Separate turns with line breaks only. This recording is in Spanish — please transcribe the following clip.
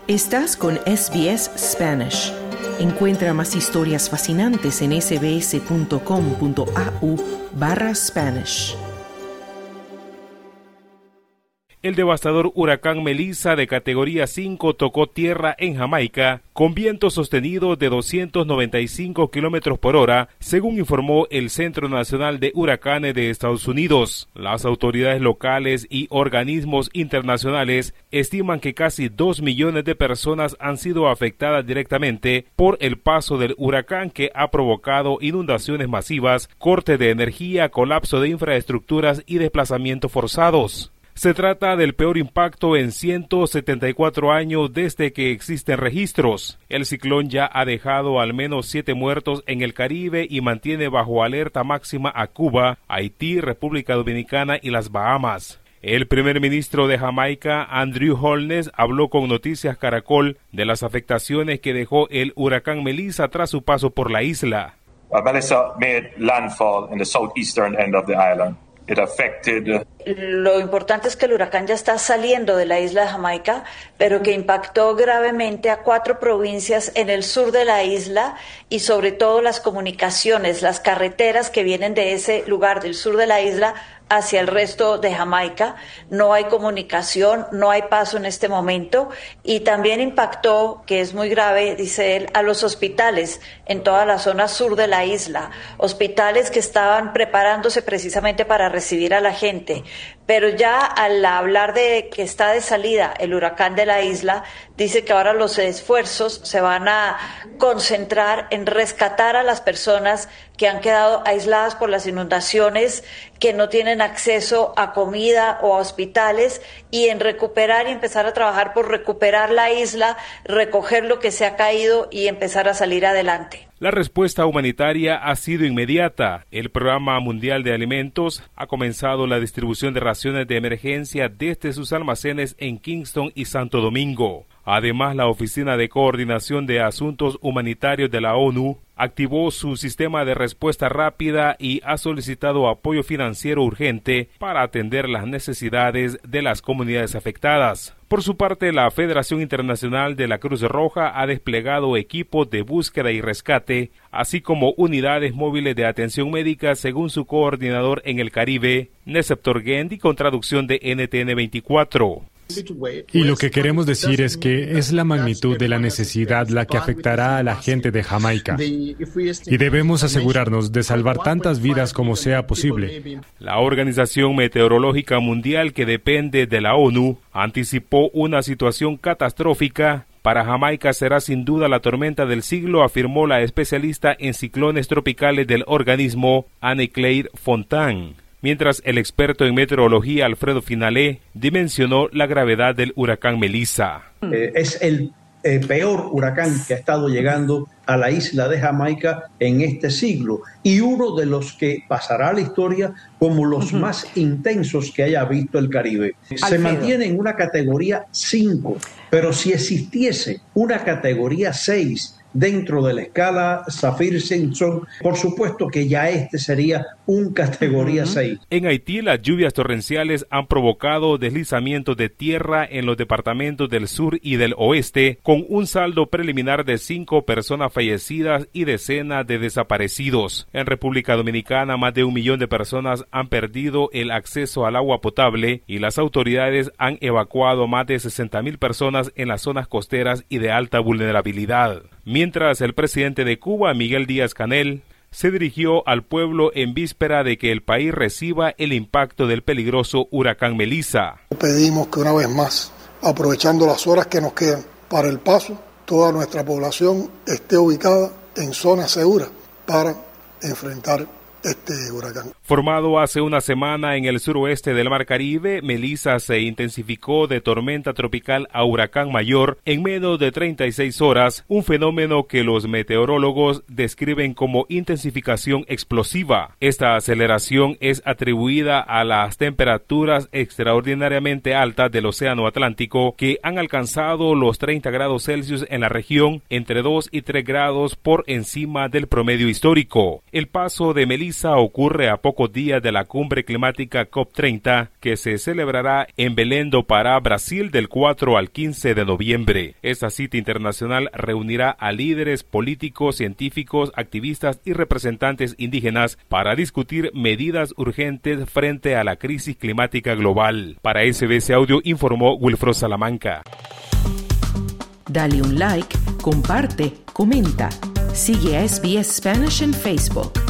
Estás con SBS Spanish. Encuentra más historias fascinantes en sbs.com.au/Spanish.
El devastador huracán Melissa de categoría 5 tocó tierra en Jamaica con vientos sostenidos de 295 kilómetros por hora, según informó el Centro Nacional de Huracanes de Estados Unidos. Las autoridades locales y organismos internacionales estiman que casi 2 millones de personas han sido afectadas directamente por el paso del huracán, que ha provocado inundaciones masivas, corte de energía, colapso de infraestructuras y desplazamientos forzados. Se trata del peor impacto en 174 años desde que existen registros. El ciclón ya ha dejado al menos 7 muertos en el Caribe y mantiene bajo alerta máxima a Cuba, Haití, República Dominicana y las Bahamas. El primer ministro de Jamaica, Andrew Holness, habló con Noticias Caracol de las afectaciones que dejó el huracán Melissa tras su paso por la isla.
Melissa made landfall in the southeastern end of the island.
Lo importante es que el huracán ya está saliendo de la isla de Jamaica, pero que impactó gravemente a 4 provincias en el sur de la isla y sobre todo las comunicaciones, las carreteras que vienen de ese lugar del sur de la isla hacia el resto de Jamaica. No hay comunicación, no hay paso en este momento, y también impactó, que es muy grave, dice él, a los hospitales en toda la zona sur de la isla, hospitales que estaban preparándose precisamente para recibir a la gente. Pero ya al hablar de que está de salida el huracán de la isla, dice que ahora los esfuerzos se van a concentrar en rescatar a las personas que han quedado aisladas por las inundaciones, que no tienen acceso a comida o a hospitales, y en recuperar y empezar a trabajar por recuperar la isla, recoger lo que se ha caído y empezar a salir adelante.
La respuesta humanitaria ha sido inmediata. El Programa Mundial de Alimentos ha comenzado la distribución de raciones de emergencia desde sus almacenes en Kingston y Santo Domingo. Además, la Oficina de Coordinación de Asuntos Humanitarios de la ONU activó su sistema de respuesta rápida y ha solicitado apoyo financiero urgente para atender las necesidades de las comunidades afectadas. Por su parte, la Federación Internacional de la Cruz Roja ha desplegado equipos de búsqueda y rescate, así como unidades móviles de atención médica, según su coordinador en el Caribe, Neceptor Gendi, con traducción de NTN 24.
Y lo que queremos decir es que es la magnitud de la necesidad la que afectará a la gente de Jamaica. Y debemos asegurarnos de salvar tantas vidas como sea posible.
La Organización Meteorológica Mundial, que depende de la ONU, anticipó una situación catastrófica. Para Jamaica será sin duda la tormenta del siglo, afirmó la especialista en ciclones tropicales del organismo, Anne-Claire Fontaine. Mientras el experto en meteorología Alfredo Finalé dimensionó la gravedad del huracán Melissa.
Es el peor huracán que ha estado llegando a la isla de Jamaica en este siglo, y uno de los que pasará a la historia como los más intensos que haya visto el Caribe. Se mantiene en una categoría 5, pero si existiese una categoría 6 dentro de la escala Saffir-Simpson, por supuesto que ya este sería un categoría 6.
En Haití, las lluvias torrenciales han provocado deslizamientos de tierra en los departamentos del sur y del oeste, con un saldo preliminar de 5 personas fallecidas y decenas de desaparecidos. En República Dominicana, más de 1 millón de personas han perdido el acceso al agua potable y las autoridades han evacuado más de 60,000 personas en las zonas costeras y de alta vulnerabilidad. Mientras, el presidente de Cuba, Miguel Díaz-Canel, se dirigió al pueblo en víspera de que el país reciba el impacto del peligroso huracán Melissa.
Pedimos que una vez más, aprovechando las horas que nos quedan para el paso, toda nuestra población esté ubicada en zonas seguras para enfrentar este huracán.
Formado hace una semana en el suroeste del Mar Caribe, Melissa se intensificó de tormenta tropical a huracán mayor en menos de 36 horas, un fenómeno que los meteorólogos describen como intensificación explosiva. Esta aceleración es atribuida a las temperaturas extraordinariamente altas del Océano Atlántico, que han alcanzado los 30 grados Celsius en la región, entre 2 y 3 grados por encima del promedio histórico. El paso de Melissa Melissa ocurre a pocos días de la cumbre climática COP30 que se celebrará en Belém do Pará, Brasil, del 4 al 15 de noviembre. Esta cita internacional reunirá a líderes políticos, científicos, activistas y representantes indígenas para discutir medidas urgentes frente a la crisis climática global. Para SBS Audio informó Wilfredo Salamanca.
Dale un like, comparte, comenta. Sigue a SBS Spanish en Facebook.